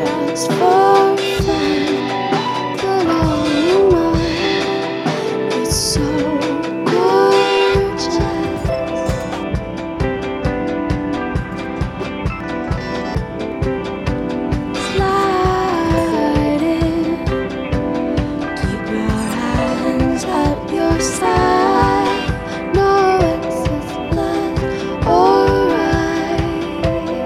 just for fun. Put on your mind, it's so gorgeous. Slide in, keep your hands at your side. No excess blood or right.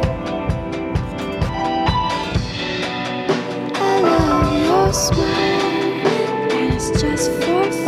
I love your smile, and it's just for fun.